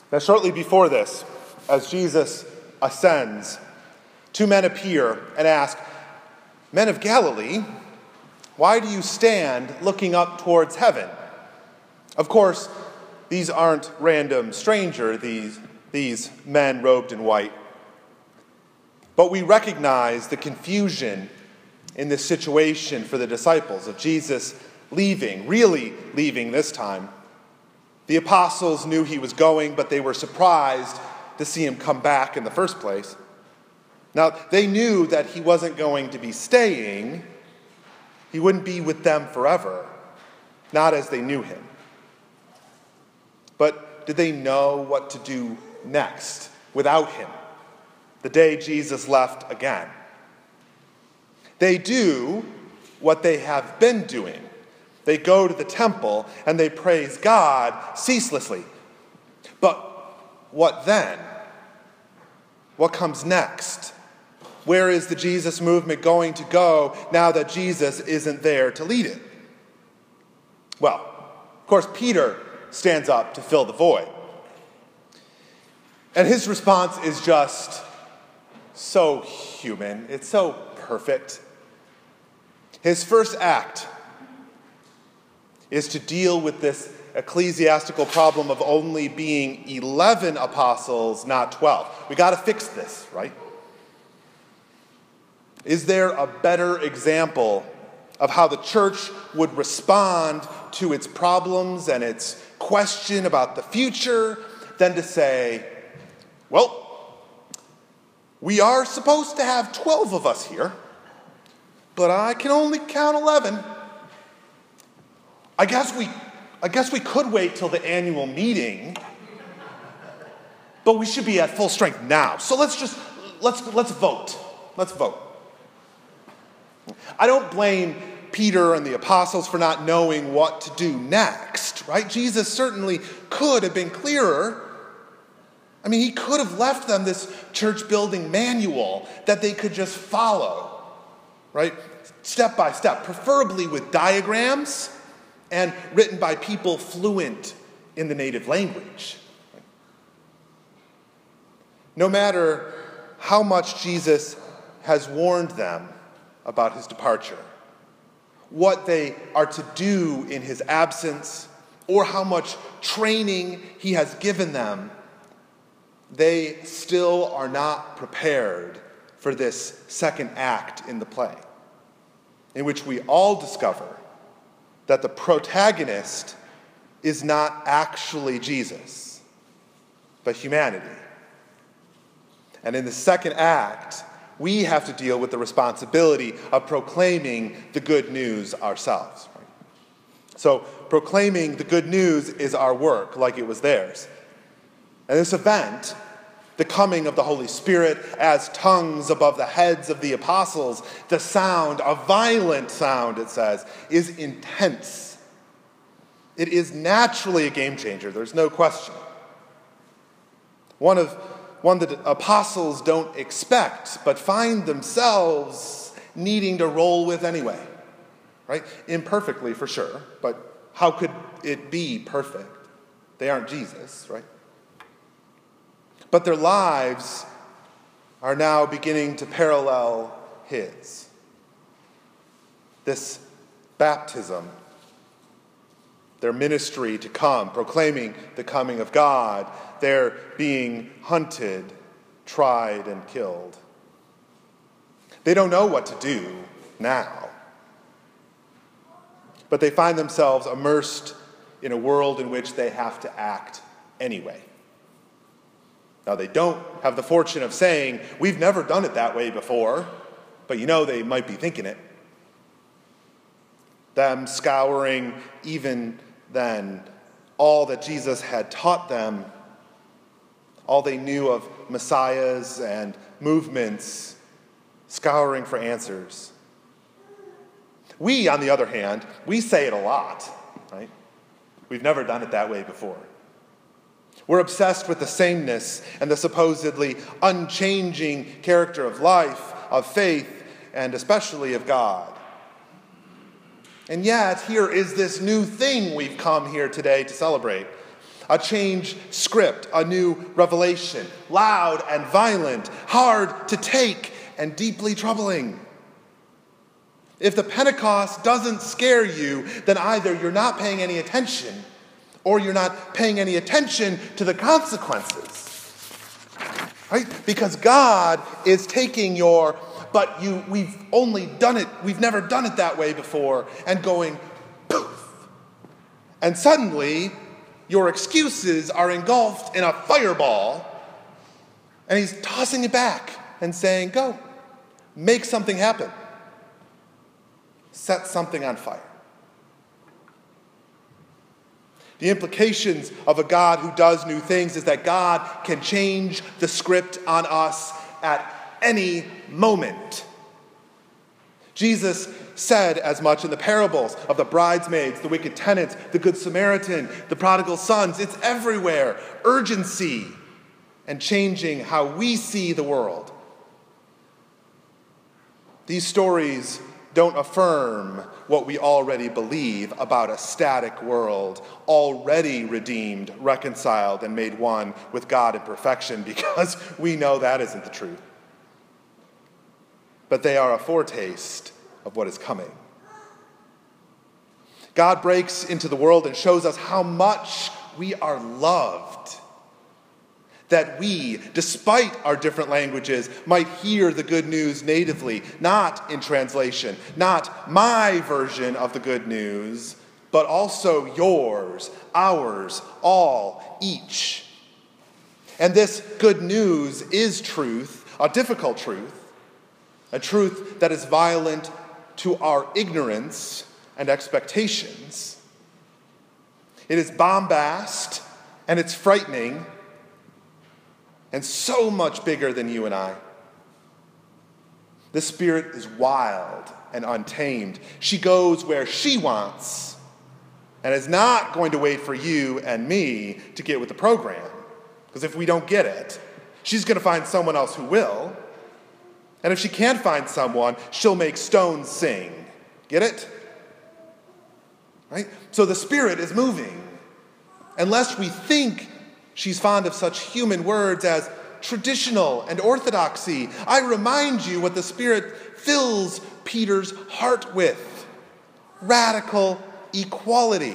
Now, shortly before this, as Jesus ascends, two men appear and ask, "Men of Galilee, why do you stand looking up towards heaven?" Of course, these aren't random strangers, these men robed in white. But we recognize the confusion in this situation for the disciples of Jesus really leaving this time. The apostles knew he was going, but they were surprised to see him come back in the first place. Now, they knew that he wasn't going to be staying. He wouldn't be with them forever, not as they knew him. But did they know what to do next without him, the day Jesus left again? They do what they have been doing. They go to the temple and they praise God ceaselessly. But what then? What comes next? Where is the Jesus movement going to go now that Jesus isn't there to lead it? Well, of course, Peter stands up to fill the void. And his response is just so human. It's so perfect. His first act is to deal with this ecclesiastical problem of only being 11 apostles, not 12. We got to fix this, right? Is there a better example of how the church would respond to its problems and its question about the future than to say, well, we are supposed to have 12 of us here, but I can only count 11. I guess we could wait till the annual meeting, but we should be at full strength now. So let's vote. Let's vote. I don't blame Peter and the apostles for not knowing what to do next, right? Jesus certainly could have been clearer. I mean, he could have left them this church building manual that they could just follow, right? Step by step, preferably with diagrams and written by people fluent in the native language. No matter how much Jesus has warned them about his departure, what they are to do in his absence, or how much training he has given them, they still are not prepared for this second act in the play, in which we all discover that the protagonist is not actually Jesus, but humanity. And in the second act, we have to deal with the responsibility of proclaiming the good news ourselves. So proclaiming the good news is our work, like it was theirs. And this event, the coming of the Holy Spirit as tongues above the heads of the apostles, the sound, a violent sound, it says, is intense. It is naturally a game changer, there's no question. One that the apostles don't expect, but find themselves needing to roll with anyway, right? Imperfectly, for sure, but how could it be perfect? They aren't Jesus, right? But their lives are now beginning to parallel his. This baptism, their ministry to come, proclaiming the coming of God, they're being hunted, tried, and killed. They don't know what to do now, but they find themselves immersed in a world in which they have to act anyway. Now, they don't have the fortune of saying, we've never done it that way before, but they might be thinking it. Them scouring, even then, all that Jesus had taught them, all they knew of messiahs and movements, scouring for answers. We, on the other hand, we say it a lot, right? We've never done it that way before. We're obsessed with the sameness and the supposedly unchanging character of life, of faith, and especially of God. And yet, here is this new thing we've come here today to celebrate. a changed script, a new revelation, loud and violent, hard to take and deeply troubling. If the Pentecost doesn't scare you, then either you're not paying any attention or you're not paying any attention to the consequences. Right? Because God is taking we've never done it that way before, and going, poof. And suddenly, your excuses are engulfed in a fireball, and he's tossing it back and saying, go, make something happen. Set something on fire. The implications of a God who does new things is that God can change the script on us at any moment. Jesus said as much in the parables of the bridesmaids, the wicked tenants, the good Samaritan, the prodigal sons. It's everywhere. Urgency and changing how we see the world. These stories don't affirm what we already believe about a static world, already redeemed, reconciled, and made one with God in perfection, because we know that isn't the truth. But they are a foretaste of what is coming. God breaks into the world and shows us how much we are loved. That we, despite our different languages, might hear the good news natively, not in translation, not my version of the good news, but also yours, ours, all, each. And this good news is truth, a difficult truth, a truth that is violent to our ignorance and expectations. It is bombast, and it's frightening, and so much bigger than you and I. The Spirit is wild and untamed. She goes where she wants and is not going to wait for you and me to get with the program. Because if we don't get it, she's going to find someone else who will. And if she can't find someone, she'll make stones sing. Get it? Right? So the Spirit is moving. Unless we think she's fond of such human words as traditional and orthodoxy, I remind you what the Spirit fills Peter's heart with: radical equality.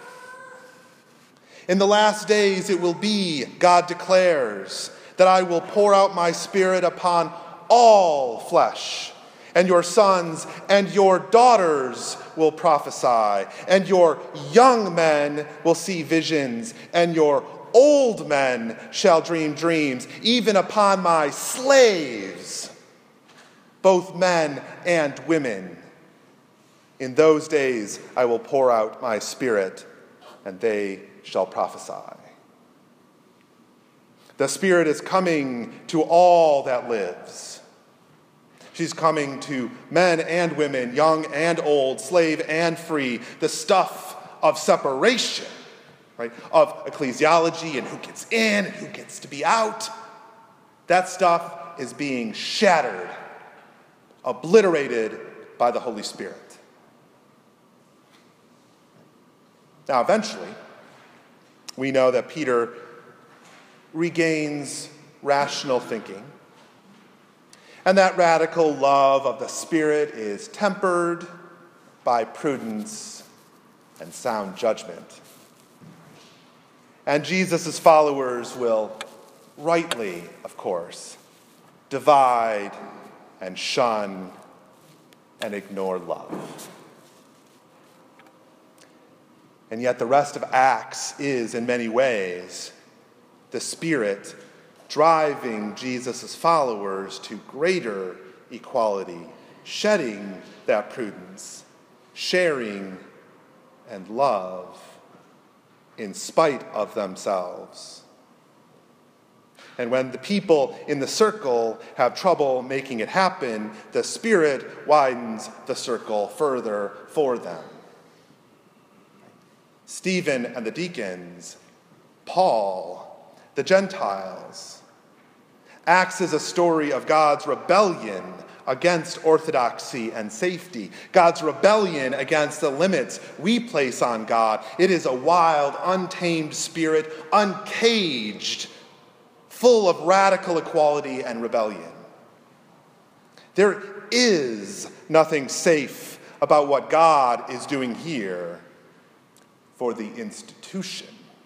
In the last days it will be, God declares, that I will pour out my Spirit upon all flesh, and your sons and your daughters will prophesy, and your young men will see visions, and your old men shall dream dreams, even upon my slaves, both men and women. In those days I will pour out my Spirit, and they shall prophesy. The Spirit is coming to all that lives. She's coming to men and women, young and old, slave and free, the stuff of separation, right, of ecclesiology and who gets in and who gets to be out. That stuff is being shattered, obliterated by the Holy Spirit. Now, eventually, we know that Peter regains rational thinking, and that radical love of the Spirit is tempered by prudence and sound judgment. And Jesus' followers will rightly, of course, divide and shun and ignore love. And yet the rest of Acts is, in many ways, the Spirit driving Jesus' followers to greater equality, shedding that prudence, sharing and love in spite of themselves. And when the people in the circle have trouble making it happen, the Spirit widens the circle further for them. Stephen and the deacons, Paul, the Gentiles. Acts is a story of God's rebellion against orthodoxy and safety, God's rebellion against the limits we place on God. It is a wild, untamed spirit, uncaged, full of radical equality and rebellion. There is nothing safe about what God is doing here for the institution.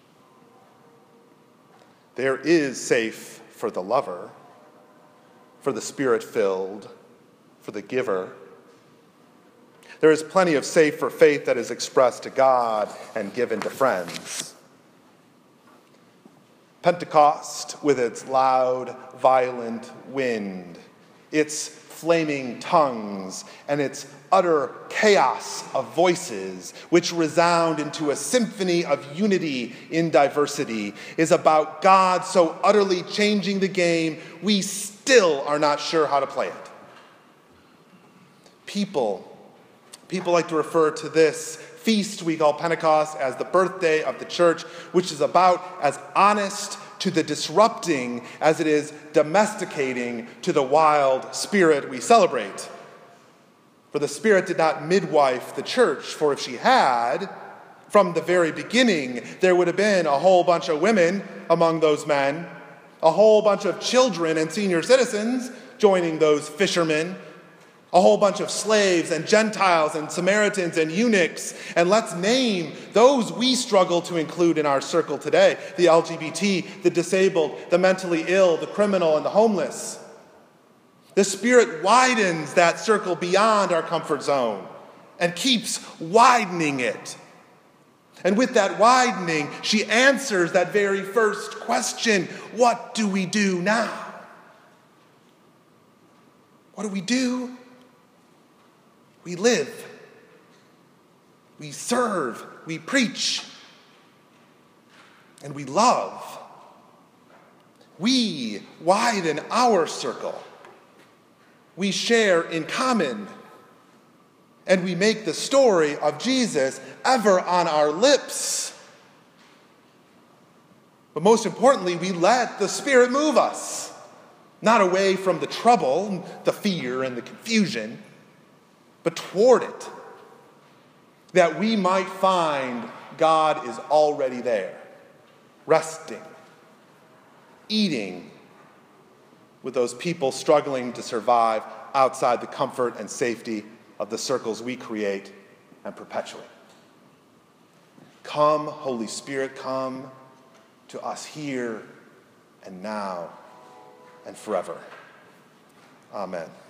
There is safe for the lover, for the spirit-filled, for the giver. There is plenty of safe for faith that is expressed to God and given to friends. Pentecost, with its loud, violent wind, its flaming tongues, and its utter chaos of voices, which resound into a symphony of unity in diversity, is about God so utterly changing the game, we still are not sure how to play it. People like to refer to this feast we call Pentecost as the birthday of the church, which is about as honest to the disrupting as it is domesticating to the wild spirit we celebrate. For the Spirit did not midwife the church, for if she had, from the very beginning, there would have been a whole bunch of women among those men, a whole bunch of children and senior citizens joining those fishermen, a whole bunch of slaves and Gentiles and Samaritans and eunuchs, and let's name those we struggle to include in our circle today: the LGBT, the disabled, the mentally ill, the criminal, and the homeless. The Spirit widens that circle beyond our comfort zone and keeps widening it. And with that widening, she answers that very first question: what do we do now? What do we do? We live, we serve, we preach, and we love. We widen our circle. We share in common, and we make the story of Jesus ever on our lips. But most importantly, we let the Spirit move us, not away from the trouble, the fear, and the confusion, but toward it, that we might find God is already there, resting, eating with those people struggling to survive outside the comfort and safety of the circles we create and perpetuate. Come, Holy Spirit, come to us here and now and forever. Amen.